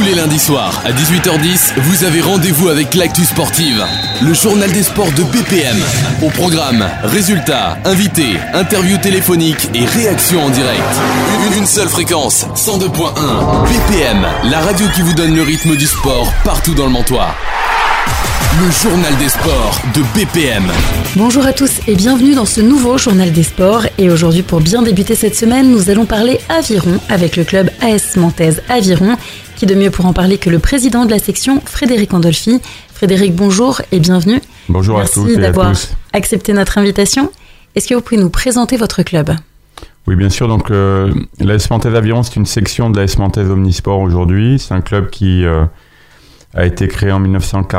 les lundis soirs, à 18h10, vous avez rendez-vous avec l'actu sportive. Le journal des sports de BPM. Au programme, résultats, invités, interviews téléphoniques et réactions en direct. Une seule fréquence, 102.1. BPM, la radio qui vous donne le rythme du sport partout dans le Mantois. Le journal des sports de BPM. Bonjour à tous et bienvenue dans ce nouveau journal des sports. Et aujourd'hui, pour bien débuter cette semaine, nous allons parler aviron avec le club AS Manthèse Aviron. Qui de mieux pour en parler que le président de la section, Frédéric Andolfi. Frédéric, bonjour et bienvenue. Bonjour à tous et à tous. Merci d'avoir accepté notre invitation. Est-ce que vous pouvez nous présenter votre club ? Oui, bien sûr. Donc, l'AS Manthèse Aviron, c'est une section de l'AS Manthèse Omnisport aujourd'hui. C'est un club qui a été créé en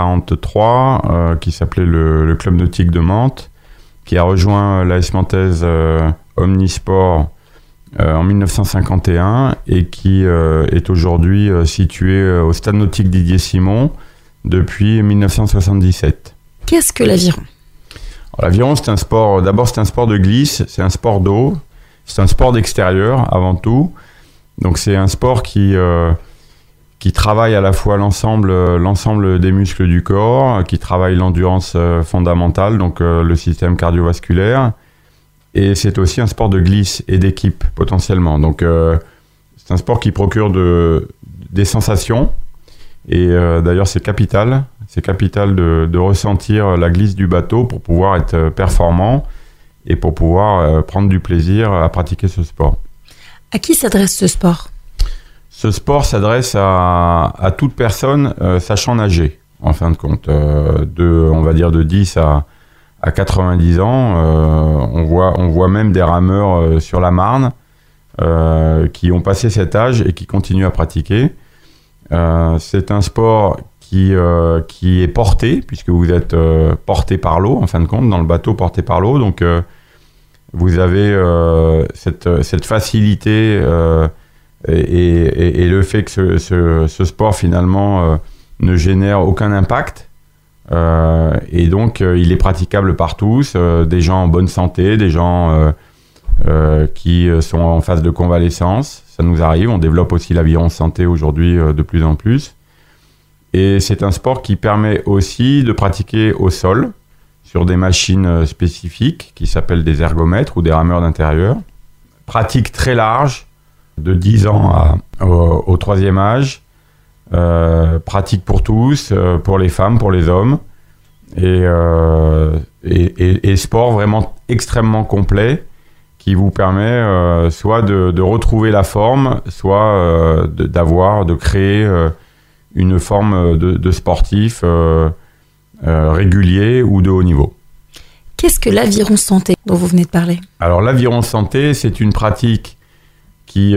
1943, qui s'appelait le Club Nautique de Mantes, qui a rejoint l'AS Manthèse Omnisport en 1951 et qui est aujourd'hui situé au Stade Nautique Didier Simon depuis 1977. Qu'est-ce que l'aviron ? Alors, l'aviron, c'est un sport de glisse, c'est un sport d'eau, c'est un sport d'extérieur avant tout. Donc c'est un sport qui travaille à la fois l'ensemble des muscles du corps, qui travaille l'endurance fondamentale, donc le système cardiovasculaire. Et c'est aussi un sport de glisse et d'équipe, potentiellement. Donc c'est un sport qui procure des sensations. Et d'ailleurs, c'est capital. C'est capital de ressentir la glisse du bateau pour pouvoir être performant et pour pouvoir prendre du plaisir à pratiquer ce sport. À qui s'adresse ce sport ? Ce sport s'adresse à toute personne sachant nager, en fin de compte. On va dire de 10 à 90 ans. On voit même des rameurs sur la Marne qui ont passé cet âge et qui continuent à pratiquer. C'est un sport qui est porté, puisque vous êtes porté par l'eau, en fin de compte, dans le bateau porté par l'eau. Donc, vous avez cette facilité et le fait que ce sport finalement ne génère aucun impact et donc il est praticable par tous, des gens en bonne santé, des gens qui sont en phase de convalescence, ça nous arrive, on développe aussi l'aviron santé aujourd'hui de plus en plus, et c'est un sport qui permet aussi de pratiquer au sol sur des machines spécifiques qui s'appellent des ergomètres ou des rameurs d'intérieur, pratique très large de 10 ans au 3e âge, pratique pour tous, pour les femmes, pour les hommes, et sport vraiment extrêmement complet qui vous permet soit de retrouver la forme, soit de créer une forme de sportif régulier ou de haut niveau. Qu'est-ce que l'aviron santé dont vous venez de parler ? Alors l'aviron santé, c'est une pratique qui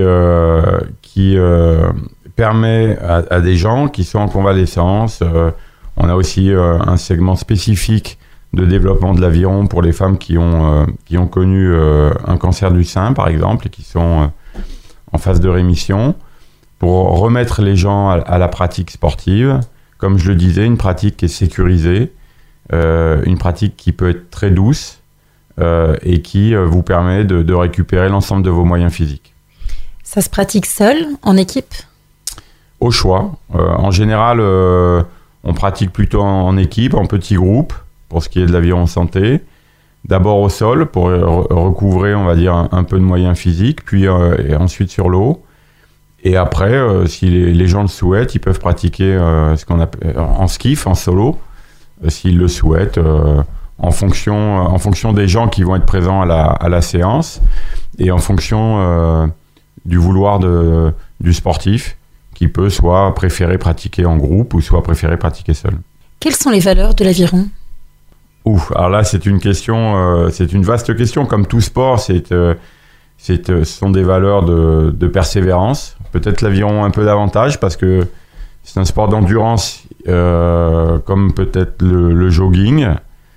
permet à des gens qui sont en convalescence. On a aussi un segment spécifique de développement de l'aviron pour les femmes qui ont connu un cancer du sein, par exemple, et qui sont en phase de rémission, pour remettre les gens à la pratique sportive. Comme je le disais, une pratique qui est sécurisée, une pratique qui peut être très douce et qui vous permet de récupérer l'ensemble de vos moyens physiques. Ça se pratique seul, en équipe ? Au choix. En général, on pratique plutôt en équipe, en petits groupes, pour ce qui est de l'aviron santé. D'abord au sol, pour recouvrer, on va dire, un peu de moyens physiques, puis et ensuite sur l'eau. Et après, si les gens le souhaitent, ils peuvent pratiquer ce qu'on appelle en skiff, en solo, s'ils le souhaitent, en fonction des gens qui vont être présents à la séance, et en fonction du vouloir du sportif, qui peut soit préférer pratiquer en groupe ou soit préférer pratiquer seul. Quelles sont les valeurs de l'aviron ? Alors là, c'est une question, c'est une vaste question. Comme tout sport, ce sont des valeurs de persévérance. Peut-être l'aviron un peu davantage parce que c'est un sport d'endurance, comme peut-être le jogging.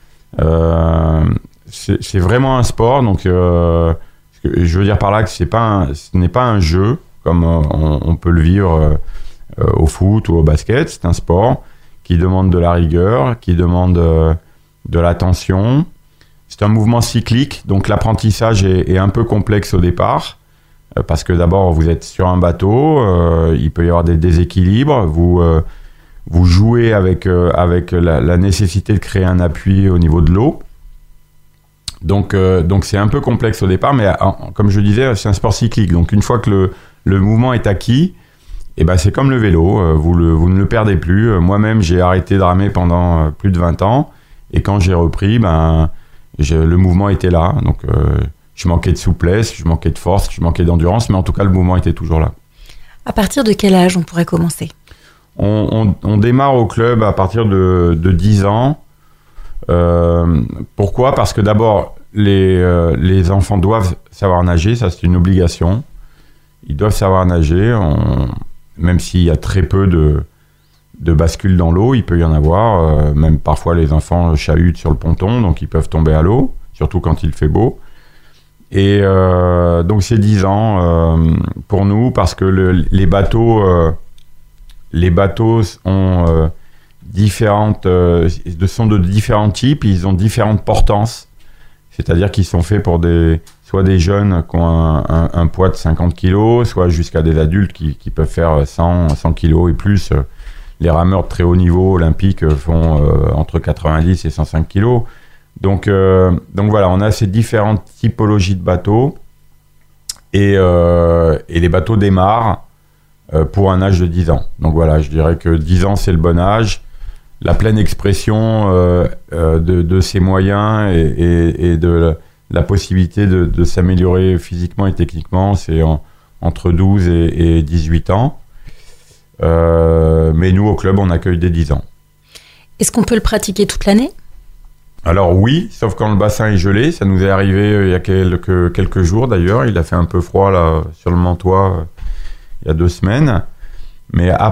C'est vraiment un sport, donc je veux dire par là que ce n'est pas un jeu comme on peut le vivre au foot ou au basket. C'est un sport qui demande de la rigueur, qui demande de l'attention. C'est un mouvement cyclique, donc l'apprentissage est un peu complexe au départ. parce que d'abord vous êtes sur un bateau, il peut y avoir des déséquilibres, vous jouez avec la nécessité de créer un appui au niveau de l'eau. Donc c'est un peu complexe au départ, mais comme je disais, c'est un sport cyclique. Donc une fois que le mouvement est acquis, et ben c'est comme le vélo, vous ne le perdez plus. Moi-même, j'ai arrêté de ramer pendant plus de 20 ans, et quand j'ai repris, le mouvement était là. Donc je manquais de souplesse, je manquais de force, je manquais d'endurance, mais en tout cas le mouvement était toujours là. À partir de quel âge on pourrait commencer ? On démarre au club à partir de 10 ans. Pourquoi ? Parce que d'abord, les enfants doivent savoir nager, ça c'est une obligation. Ils doivent savoir nager, même s'il y a très peu de bascules dans l'eau, il peut y en avoir. Même parfois les enfants chahutent sur le ponton, donc ils peuvent tomber à l'eau, surtout quand il fait beau. Et donc c'est 10 ans pour nous, parce que les bateaux ont sont de différents types, ils ont différentes portances, c'est-à-dire qu'ils sont faits pour soit des jeunes qui ont un poids de 50 kg, soit jusqu'à des adultes qui peuvent faire 100 kg et plus. Les rameurs de très haut niveau olympiques font entre 90 et 105 kg. Donc voilà, on a ces différentes typologies de bateaux, et les bateaux démarrent pour un âge de 10 ans. Donc voilà, je dirais que 10 ans, c'est le bon âge. La pleine expression de ses moyens et de la possibilité de s'améliorer physiquement et techniquement, c'est entre 12 et 18 ans. Mais nous, au club, on accueille dès 10 ans. Est-ce qu'on peut le pratiquer toute l'année ? Alors oui, sauf quand le bassin est gelé. Ça nous est arrivé il y a quelques jours d'ailleurs. Il a fait un peu froid là sur le Mantois il y a 2 semaines. Mais à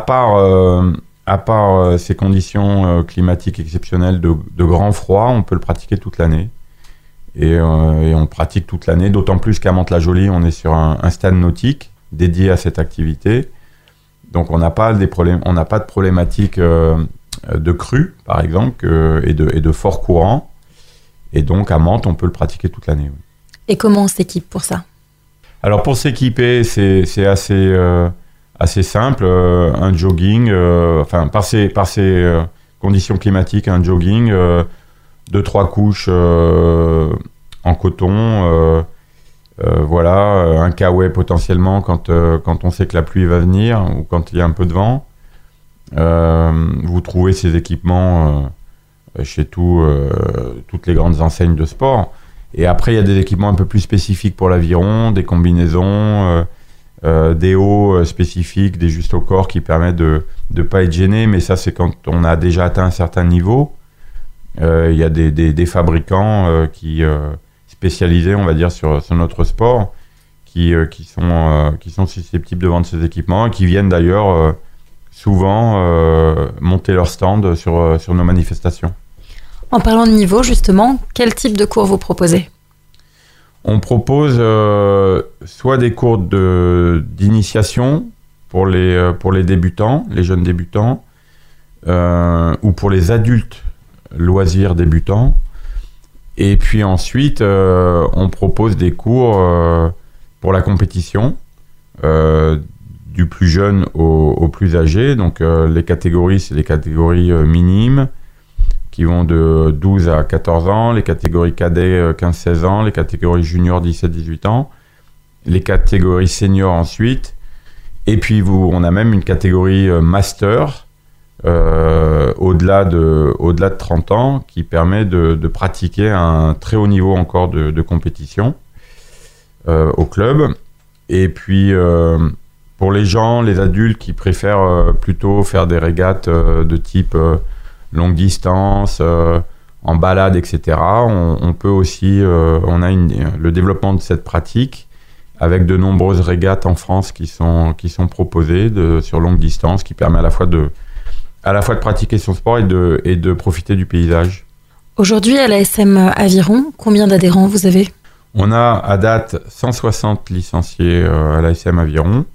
part ces conditions climatiques exceptionnelles de grand froid, on peut le pratiquer toute l'année. Et on pratique toute l'année, d'autant plus qu'à Mantes-la-Jolie, on est sur un stade nautique dédié à cette activité. Donc on n'a pas de problématique de crue, par exemple, et de fort courant. Et donc à Mantes, on peut le pratiquer toute l'année. Oui. Et comment on s'équipe pour ça ? Alors pour s'équiper, c'est assez simple. Un jogging, par ces conditions climatiques, un jogging, 2-3 couches en coton, un kawaii potentiellement quand on sait que la pluie va venir ou quand il y a un peu de vent. Vous trouvez ces équipements chez toutes les grandes enseignes de sport. Et après, il y a des équipements un peu plus spécifiques pour l'aviron, des combinaisons, des hauts spécifiques, des justes au corps qui permettent de ne pas être gêné. Mais ça, c'est quand on a déjà atteint un certain niveau. Il y a des fabricants spécialisés, on va dire, sur notre sport, qui sont susceptibles de vendre ces équipements et qui viennent d'ailleurs souvent monter leur stand sur nos manifestations. En parlant de niveau, justement, quel type de cours vous proposez ? On propose soit des cours d'initiation pour les débutants, les jeunes débutants, ou pour les adultes loisirs débutants. Et puis ensuite, on propose des cours pour la compétition, du plus jeune au plus âgé. Donc les catégories, c'est les catégories minimes qui vont de 12 à 14 ans, les catégories cadets 15-16 ans, les catégories juniors 17-18 ans, les catégories seniors ensuite. Et puis on a même une catégorie master au-delà de 30 ans qui permet de pratiquer un très haut niveau encore de compétition au club. Et puis pour les adultes qui préfèrent plutôt faire des régates de type longue distance, en balade, etc., on peut aussi, on a le développement de cette pratique avec de nombreuses régates en France qui sont proposées sur longue distance, qui permet à la fois de pratiquer son sport et de profiter du paysage. Aujourd'hui, à l'ASM Aviron, combien d'adhérents vous avez ? On a à date 160 licenciés à l'ASM Aviron.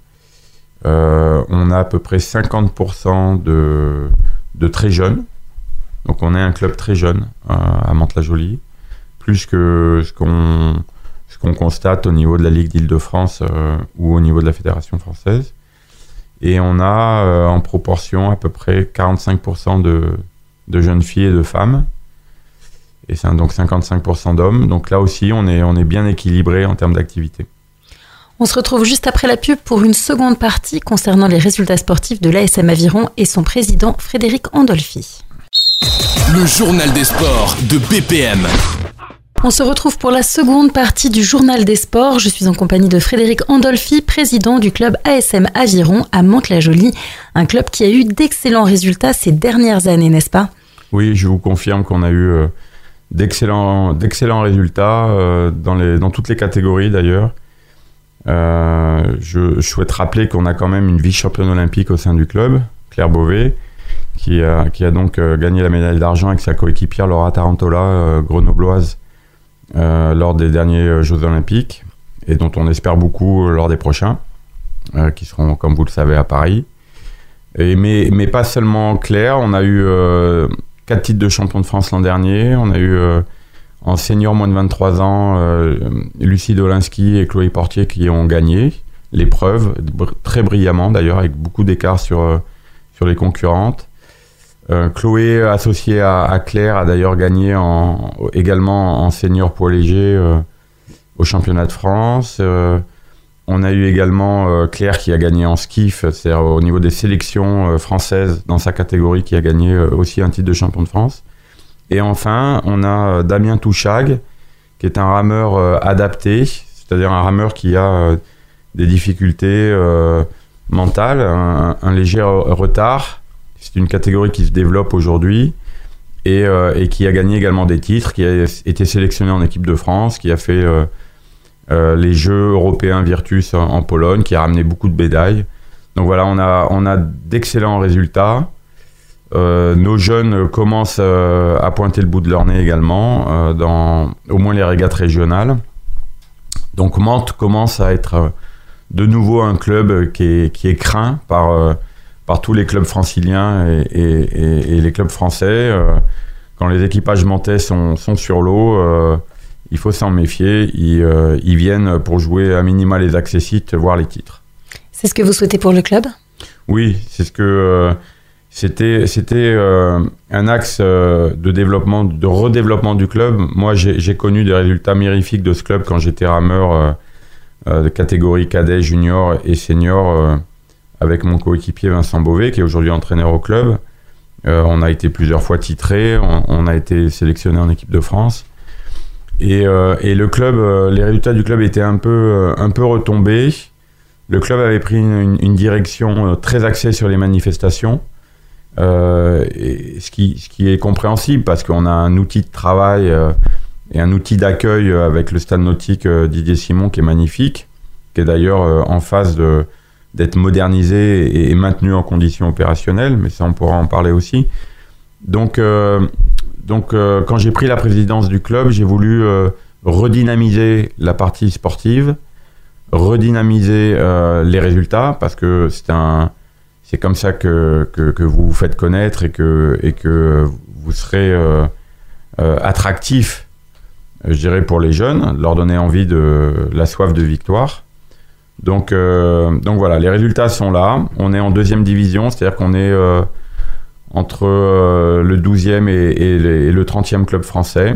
On a à peu près 50% de très jeunes. Donc on est un club très jeune à Mantes-la-Jolie, plus que ce ce qu'on constate au niveau de la Ligue d'Île-de-France ou au niveau de la Fédération française. Et on a en proportion à peu près 45% de jeunes filles et de femmes. Et c'est donc 55% d'hommes. Donc là aussi, on est bien équilibré en termes d'activité. On se retrouve juste après la pub pour une seconde partie concernant les résultats sportifs de l'ASM Aviron et son président Frédéric Andolfi. Le journal des sports de BPM. On se retrouve pour la seconde partie du journal des sports. Je suis en compagnie de Frédéric Andolfi, président du club ASM Aviron à Mantes-la-Jolie. Un club qui a eu d'excellents résultats ces dernières années, n'est-ce pas ? Oui, je vous confirme qu'on a eu d'excellents résultats dans toutes les catégories d'ailleurs. Je souhaite rappeler qu'on a quand même une vice-championne olympique au sein du club, Claire Beauvais, qui a donc gagné la médaille d'argent avec sa coéquipière Laura Tarantola, grenobloise, lors des derniers Jeux olympiques, et dont on espère beaucoup lors des prochains, qui seront, comme vous le savez, à Paris. Mais pas seulement Claire, on a eu 4 titres de champion de France l'an dernier, on a eu en senior moins de 23 ans, Lucie Dolinski et Chloé Portier qui ont gagné l'épreuve, très brillamment d'ailleurs, avec beaucoup d'écart sur les concurrentes. Chloé, associée à Claire, a d'ailleurs gagné également en senior poids léger au championnat de France. On a eu également Claire qui a gagné en skiff, c'est-à-dire au niveau des sélections françaises dans sa catégorie, qui a gagné aussi un titre de champion de France. Et enfin, on a Damien Touchag, qui est un rameur adapté, c'est-à-dire un rameur qui a des difficultés mentales, un léger retard. C'est une catégorie qui se développe aujourd'hui et qui a gagné également des titres, qui a été sélectionné en équipe de France, qui a fait les Jeux européens Virtus en Pologne, qui a ramené beaucoup de médailles. Donc voilà, on a d'excellents résultats. Nos jeunes commencent à pointer le bout de leur nez également, dans au moins les régates régionales. Donc Mantes commence à être de nouveau un club qui est craint par tous les clubs franciliens et les clubs français. Quand les équipages mantais sont sur l'eau, il faut s'en méfier. Ils viennent pour jouer à minima les accessites, voire les titres. C'est ce que vous souhaitez pour le club ? Oui, c'est ce que... C'était un axe de développement, de redéveloppement du club. Moi, j'ai connu des résultats mirifiques de ce club quand j'étais rameur de catégorie cadet, junior et senior avec mon coéquipier Vincent Beauvais, qui est aujourd'hui entraîneur au club. On a été plusieurs fois titré, on a été sélectionné en équipe de France. Et le club, les résultats du club étaient un peu retombés. Le club avait pris une direction très axée sur les manifestations. Ce qui est compréhensible parce qu'on a un outil de travail et un outil d'accueil avec le stade nautique Didier Simon qui est magnifique, qui est d'ailleurs en phase d'être modernisé et maintenu en conditions opérationnelles, mais ça on pourra en parler aussi. Donc quand j'ai pris la présidence du club, j'ai voulu redynamiser la partie sportive, redynamiser les résultats, parce que c'est comme ça que vous vous faites connaître et que vous serez attractif, je dirais, pour les jeunes, leur donner envie de la soif de victoire. Donc voilà, les résultats sont là. On est en 2e division, c'est-à-dire qu'on est entre le 12e et le 30e club français.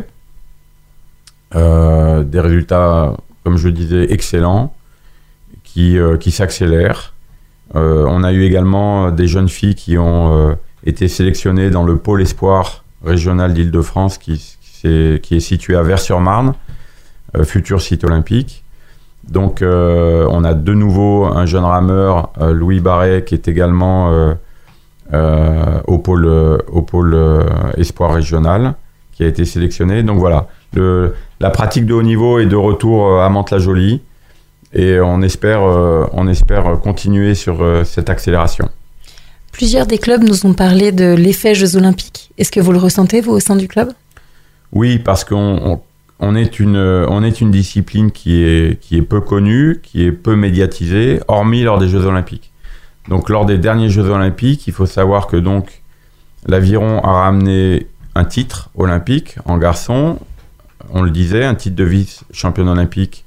Des résultats, comme je le disais, excellents, qui s'accélèrent. On a eu également des jeunes filles qui ont été sélectionnées dans le pôle espoir régional d'Île-de-France qui est situé à Vers-sur-Marne, futur site olympique. Donc on a de nouveau un jeune rameur, Louis Barret, qui est également au pôle espoir régional, qui a été sélectionné. Donc voilà, la pratique de haut niveau est de retour à Mantes-la-Jolie. Et on espère continuer sur cette accélération. Plusieurs des clubs nous ont parlé de l'effet Jeux Olympiques. Est-ce que vous le ressentez, vous, au sein du club ? Oui, parce qu'on est une discipline qui est peu connue, qui est peu médiatisée, hormis lors des Jeux Olympiques. Donc, lors des derniers Jeux Olympiques, il faut savoir que donc l'Aviron a ramené un titre olympique en garçon. On le disait, un titre de vice-championne olympique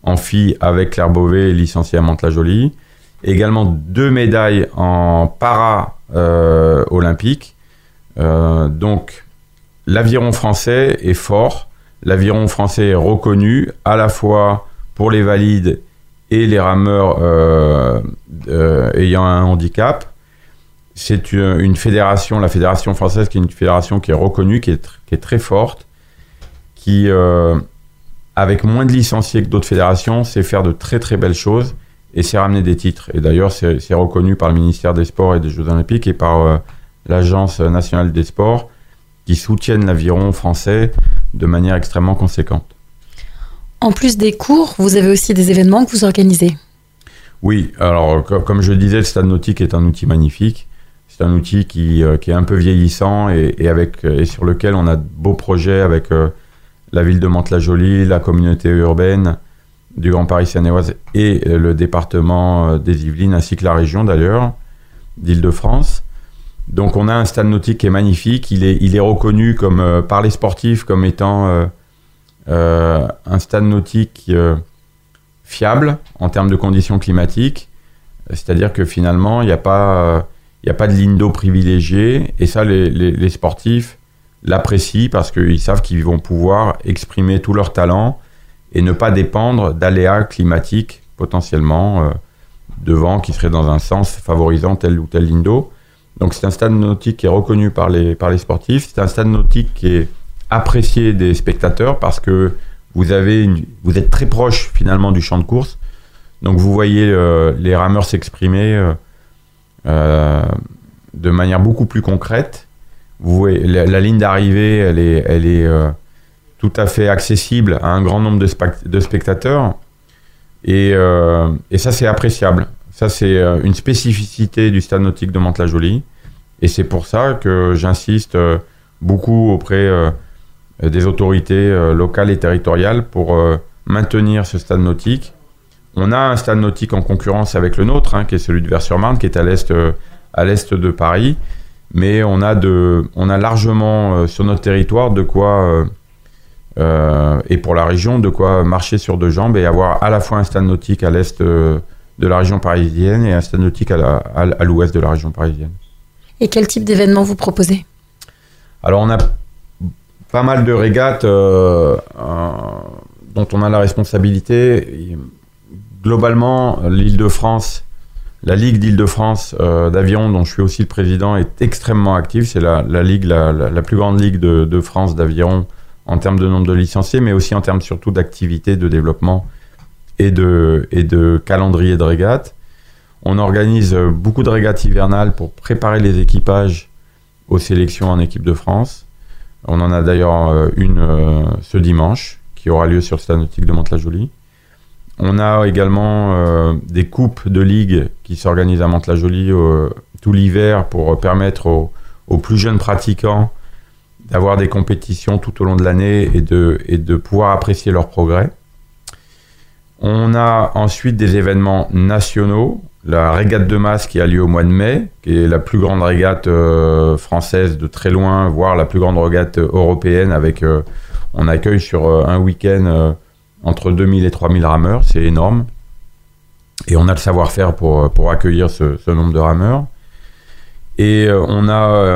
en filles avec Claire Beauvais, licenciée à Mantes-la-Jolie. Également 2 médailles en para-olympique. Donc, l'aviron français est fort. L'aviron français est reconnu à la fois pour les valides et les rameurs ayant un handicap. C'est une fédération, la fédération française, qui est une fédération qui est reconnue, qui est très forte, qui, avec moins de licenciés que d'autres fédérations, sait faire de très très belles choses et sait ramener des titres. Et d'ailleurs, c'est reconnu par le ministère des Sports et des Jeux Olympiques et par l'Agence nationale des sports, qui soutiennent l'aviron français de manière extrêmement conséquente. En plus des cours, vous avez aussi des événements que vous organisez. Oui, alors comme je disais, le stade nautique est un outil magnifique. C'est un outil qui est un peu vieillissant et sur lequel on a de beaux projets avec la ville de Mantes-la-Jolie, la communauté urbaine du Grand Paris Seine-et-Oise et le département des Yvelines, ainsi que la région d'ailleurs, d'Île-de-France. Donc on a un stade nautique qui est magnifique. Il est reconnu par les sportifs comme étant un stade nautique fiable en termes de conditions climatiques. C'est-à-dire que finalement, il n'y a pas de ligne d'eau privilégiée. Et ça, les sportifs l'apprécient parce qu'ils savent qu'ils vont pouvoir exprimer tout leur talent et ne pas dépendre d'aléas climatiques potentiellement de vent qui seraient dans un sens favorisant telle ou telle ligne d'eau. Donc c'est un stade nautique qui est reconnu par les sportifs. C'est un stade nautique qui est apprécié des spectateurs parce que vous êtes très proche finalement du champ de course. Donc vous voyez les rameurs s'exprimer de manière beaucoup plus concrète. Vous voyez, la ligne d'arrivée, elle est tout à fait accessible à un grand nombre de spectateurs. Et ça, c'est appréciable. Ça, c'est une spécificité du stade nautique de Mantes-la-Jolie. Et c'est pour ça que j'insiste beaucoup auprès des autorités locales et territoriales pour maintenir ce stade nautique. On a un stade nautique en concurrence avec le nôtre, qui est celui de Vers-sur-Marne, qui est à l'est de Paris. Mais on a largement sur notre territoire de quoi, et pour la région, de quoi marcher sur 2 jambes et avoir à la fois un stade nautique à l'est de la région parisienne et un stade nautique à l'ouest de la région parisienne. Et quel type d'événements vous proposez ? Alors on a pas mal de régates dont on a la responsabilité. Globalement, l'Île-de-France, la Ligue d'Île-de-France d'aviron, dont je suis aussi le président, est extrêmement active. C'est la ligue, la plus grande ligue de France d'aviron en termes de nombre de licenciés, mais aussi en termes surtout d'activité, de développement et de calendrier de régates. On organise beaucoup de régates hivernales pour préparer les équipages aux sélections en équipe de France. On en a d'ailleurs une ce dimanche qui aura lieu sur le stade nautique de Mantes-la-Jolie. On a également des coupes de ligue qui s'organisent à Mantes-la-Jolie tout l'hiver pour permettre aux plus jeunes pratiquants d'avoir des compétitions tout au long de l'année et de pouvoir apprécier leur progrès. On a ensuite des événements nationaux, la régate de masse qui a lieu au mois de mai, qui est la plus grande régate française de très loin, voire la plus grande régate européenne. On accueille sur un week-end entre 2000 et 3000 rameurs, c'est énorme. Et on a le savoir-faire pour accueillir ce nombre de rameurs. Et on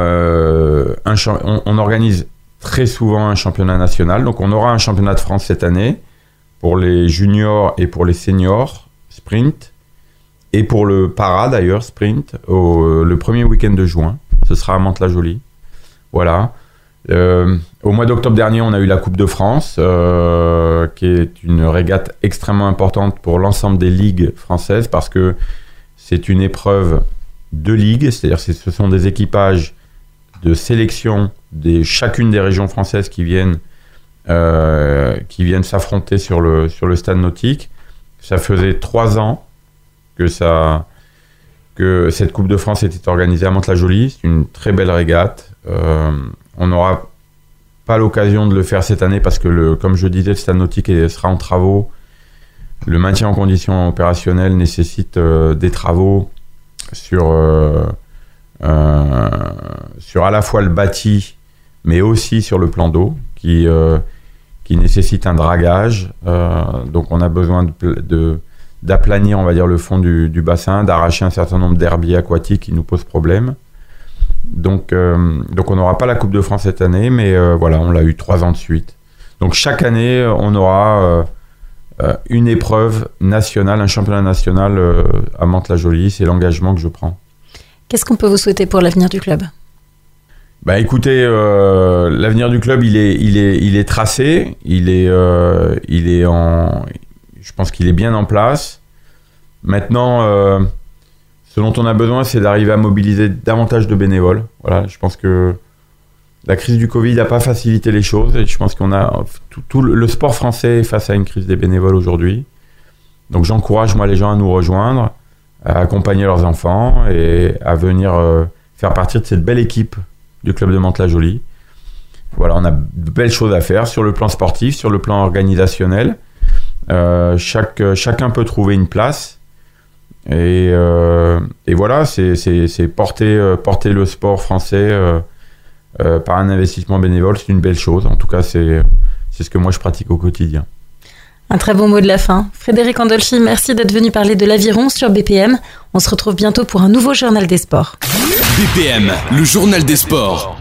organise très souvent un championnat national. Donc on aura un championnat de France cette année pour les juniors et pour les seniors sprint, et pour le para d'ailleurs sprint, le premier week-end de juin. Ce sera à Mantes-la-Jolie. Voilà. Au mois d'octobre dernier, on a eu la Coupe de France, qui est une régate extrêmement importante pour l'ensemble des ligues françaises, parce que c'est une épreuve de ligue, c'est-à-dire que ce sont des équipages de sélection de chacune des régions françaises qui viennent s'affronter sur le stade nautique. Ça faisait 3 ans que cette Coupe de France était organisée à Mantes-la-Jolie. C'est une très belle régate. On n'aura pas l'occasion de le faire cette année parce que, comme je disais, le stade nautique sera en travaux. Le maintien en condition opérationnelle nécessite des travaux sur à la fois le bâti, mais aussi sur le plan d'eau, qui qui nécessite un dragage. Donc on a besoin d'aplanir, on va dire, le fond du bassin, d'arracher un certain nombre d'herbiers aquatiques qui nous posent problème. Donc on n'aura pas la Coupe de France cette année, mais voilà, on l'a eu 3 ans de suite. Donc chaque année, on aura une épreuve nationale, un championnat national à Mantes-la-Jolie. C'est l'engagement que je prends. Qu'est-ce qu'on peut vous souhaiter pour l'avenir du club ? Bah écoutez, l'avenir du club, il est tracé, je pense qu'il est bien en place. Maintenant, ce dont on a besoin, c'est d'arriver à mobiliser davantage de bénévoles. Voilà, je pense que la crise du Covid n'a pas facilité les choses, et je pense qu'on a tout le sport français est face à une crise des bénévoles aujourd'hui. Donc j'encourage moi les gens à nous rejoindre, à accompagner leurs enfants et à venir faire partie de cette belle équipe du club de Mantes-la-Jolie. Voilà, on a de belles choses à faire sur le plan sportif, sur le plan organisationnel. Chacun peut trouver une place. Et voilà, c'est porter le sport français par un investissement bénévole, c'est une belle chose. En tout cas, c'est ce que moi je pratique au quotidien. Un très bon mot de la fin. Frédéric Andolfi, merci d'être venu parler de l'aviron sur BPM. On se retrouve bientôt pour un nouveau journal des sports. BPM, le journal des sports.